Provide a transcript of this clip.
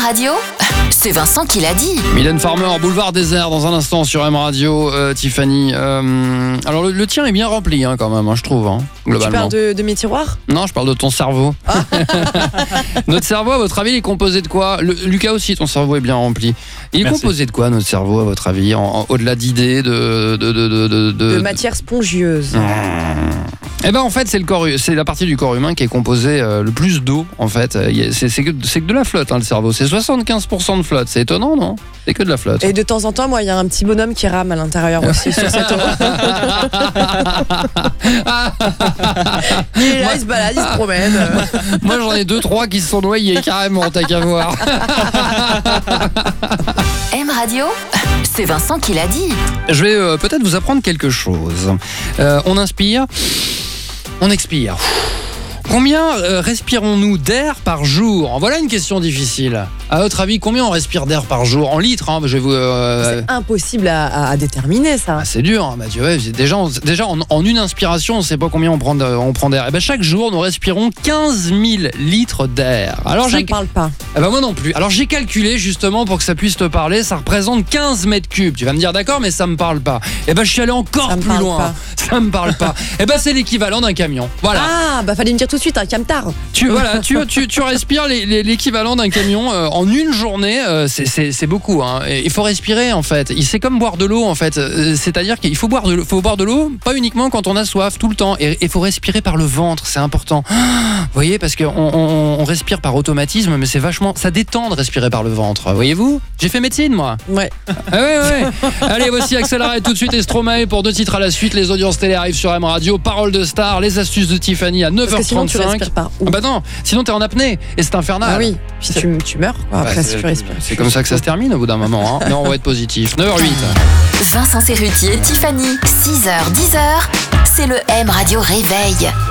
Radio, c'est Vincent qui l'a dit. Mylène Farmer, Boulevard Désert, dans un instant sur M Radio. Tiffany, alors le tien est bien rempli quand même, je trouve, globalement. Tu parles de mes tiroirs ? Non, je parle de ton cerveau. Notre cerveau, à votre avis, il est composé de quoi ? Lucas aussi, ton cerveau est bien rempli. Il est composé de quoi, notre cerveau, à votre avis, au-delà d'idées, de matière spongieuse. Eh ben en fait c'est la partie du corps humain qui est composée le plus d'eau en fait. C'est que de la flotte le cerveau. C'est 75% de flotte. C'est étonnant, non ? C'est que de la flotte. Et de temps en temps, moi, il y a un petit bonhomme qui rame à l'intérieur aussi sur cette eau. Il est là, il se balade, il se promène. Moi j'en ai 2-3 qui se sont noyés carrément, t'as qu'à voir. M Radio, c'est Vincent qui l'a dit. Je vais peut-être vous apprendre quelque chose. On inspire, on expire. Combien respirons-nous d'air par jour ? Voilà une question difficile. À votre avis, combien on respire d'air par jour ? En litres, je vais vous... C'est impossible à déterminer, ça. C'est dur, déjà en une inspiration, on ne sait pas combien on prend d'air. Et chaque jour, nous respirons 15 000 litres d'air. Alors, ça ne me parle pas. Moi non plus. Alors j'ai calculé justement pour que ça puisse te parler, ça représente 15 mètres cubes. Tu vas me dire d'accord, mais ça me parle pas. Je suis allé encore plus loin. Ça me parle pas. C'est l'équivalent d'un camion. Voilà. Fallait me dire tout de suite, un camtar. Tu respires l'équivalent d'un camion en une journée, c'est beaucoup. Il faut respirer en fait. C'est comme boire de l'eau en fait. C'est-à-dire qu'il faut boire de l'eau, pas uniquement quand on a soif, tout le temps. Et il faut respirer par le ventre, c'est important. Vous voyez, parce qu'on respire par automatisme, mais c'est vachement, ça détend de respirer par le ventre. Voyez-vous ? J'ai fait médecine moi. Ouais. Ouais. Allez, voici Accéléré tout de suite et Stromae pour 2 titres à la suite. Les audiences télé arrivent sur M Radio. Parole de star, les astuces de Tiffany à 9h35. Parce que sinon tu respires pas. Non, sinon t'es en apnée et c'est infernal. Ah oui, puis tu meurs quoi, après si tu respires. C'est comme ça que ça se termine au bout d'un moment. Mais on va être positif. 9h08. Vincent Serruti et Tiffany, 6h, 10h, c'est le M Radio Réveil.